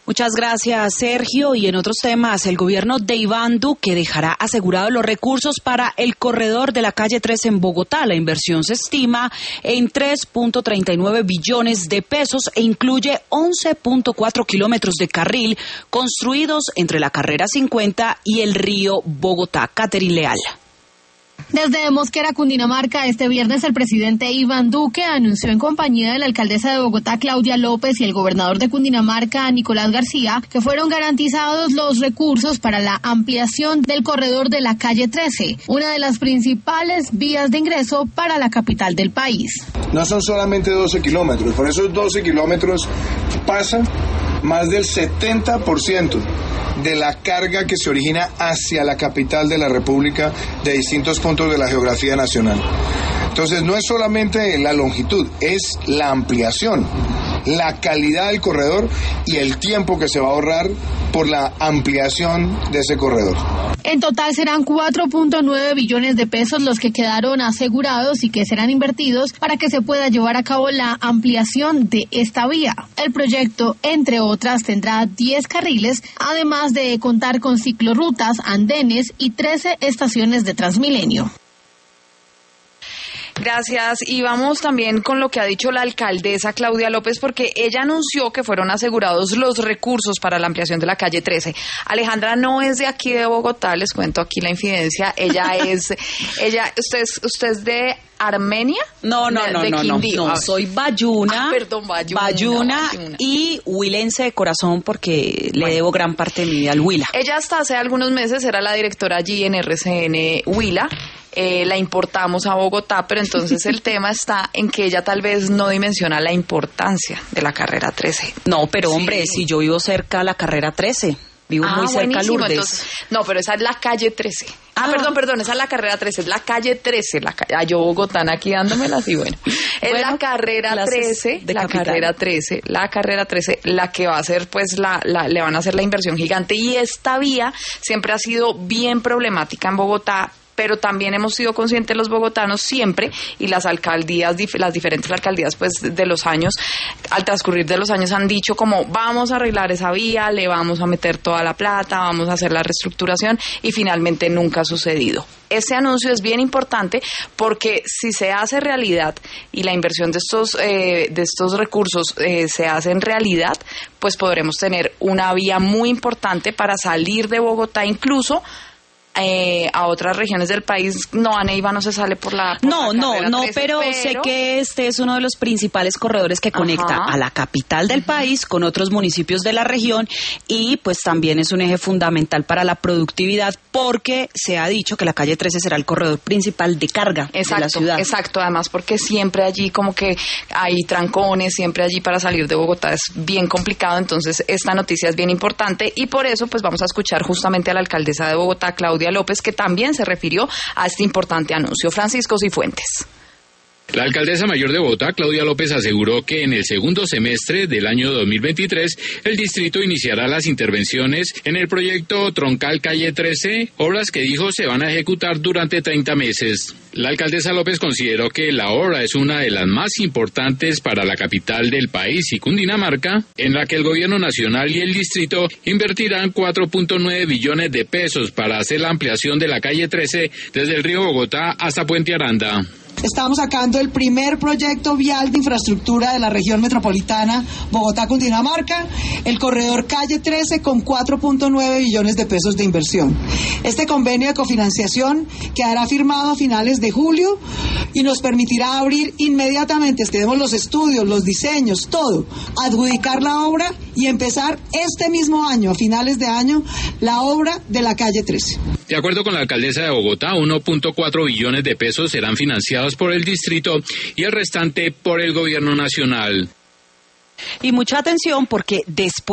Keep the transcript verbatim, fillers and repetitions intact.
Muchas gracias, Sergio. Y en otros temas, el gobierno de Iván Duque dejará asegurados los recursos para el corredor de la calle trece en Bogotá. La inversión se estima en tres punto treinta y nueve billones de pesos e incluye once punto cuatro kilómetros de carril construidos entre la carrera cincuenta y el río Bogotá. Catherine Leal. Desde Mosquera, Cundinamarca, este viernes el presidente Iván Duque anunció en compañía de la alcaldesa de Bogotá, Claudia López, y el gobernador de Cundinamarca, Nicolás García, que fueron garantizados los recursos para la ampliación del corredor de la calle trece, una de las principales vías de ingreso para la capital del país. No son solamente doce kilómetros, por esos doce kilómetros pasa más del setenta por ciento de la carga que se origina hacia la capital de la República de distintos puntos de la geografía nacional. Entonces no es solamente la longitud, es la ampliación, la calidad del corredor y el tiempo que se va a ahorrar por la ampliación de ese corredor. En total serán cuatro punto nueve billones de pesos los que quedaron asegurados y que serán invertidos para que se pueda llevar a cabo la ampliación de esta vía. El proyecto, entre otras, tendrá diez carriles, además de contar con ciclorrutas, andenes y trece estaciones de Transmilenio. Gracias, y vamos también con lo que ha dicho la alcaldesa Claudia López, porque ella anunció que fueron asegurados los recursos para la ampliación de la calle trece. Alejandra no es de aquí de Bogotá, les cuento aquí la infidencia, ella es, ella, usted es, usted es de Armenia? No, no, no, de no, no, no, soy bayuna, ah, perdón, bayuna, bayuna, bayuna y huilense de corazón porque bueno, le debo gran parte de mi vida al Huila. Ella hasta hace algunos meses era la directora allí en R C N Huila. Eh, la importamos a Bogotá, pero entonces el tema está en que ella tal vez no dimensiona la importancia de la carrera trece. No, pero hombre, sí. Si yo vivo cerca a la carrera trece, vivo ah, muy cerca a Lourdes. Entonces, no, pero esa es la calle trece. Ah, ah, perdón, perdón, esa es la carrera trece, es la calle trece, la ah, yo bogotana aquí dándomelas y bueno. Es bueno, la carrera trece, la capital. carrera trece, la carrera trece, la que va a hacer pues la, la, le van a hacer la inversión gigante, y esta vía siempre ha sido bien problemática en Bogotá, pero también hemos sido conscientes los bogotanos siempre, y las alcaldías, las diferentes alcaldías pues de los años, al transcurrir de los años han dicho como vamos a arreglar esa vía, le vamos a meter toda la plata, vamos a hacer la reestructuración, y finalmente nunca ha sucedido. Ese anuncio es bien importante porque si se hace realidad y la inversión de estos eh, de estos recursos eh, se hace en realidad, pues podremos tener una vía muy importante para salir de Bogotá incluso Eh, a otras regiones del país. No, a Neiva no se sale por la por no, la no, no, trece, pero, pero sé que este es uno de los principales corredores que conecta Ajá. a la capital del uh-huh. país con otros municipios de la región, y pues también es un eje fundamental para la productividad, porque se ha dicho que la calle trece será el corredor principal de carga exacto, de la ciudad. Exacto, además porque siempre allí como que hay trancones, siempre allí para salir de Bogotá es bien complicado, entonces esta noticia es bien importante, y por eso pues vamos a escuchar justamente a la alcaldesa de Bogotá, Claudia López, que también se refirió a este importante anuncio. Francisco Cifuentes. La alcaldesa mayor de Bogotá, Claudia López, aseguró que en el segundo semestre del año dos mil veintitrés el distrito iniciará las intervenciones en el proyecto Troncal Calle trece, obras que dijo se van a ejecutar durante treinta meses. La alcaldesa López consideró que la obra es una de las más importantes para la capital del país y Cundinamarca, en la que el gobierno nacional y el distrito invertirán cuatro punto nueve billones de pesos para hacer la ampliación de la calle trece desde el río Bogotá hasta Puente Aranda. Estamos sacando el primer proyecto vial de infraestructura de la región metropolitana Bogotá-Cundinamarca, el corredor calle trece, con cuatro punto nueve billones de pesos de inversión. Este convenio de cofinanciación quedará firmado a finales de julio y nos permitirá abrir inmediatamente, tenemos los estudios, los diseños, todo, adjudicar la obra y empezar este mismo año, a finales de año, la obra de la calle trece. De acuerdo con la alcaldesa de Bogotá, uno punto cuatro billones de pesos serán financiados por el distrito y el restante por el gobierno nacional. Y mucha atención porque después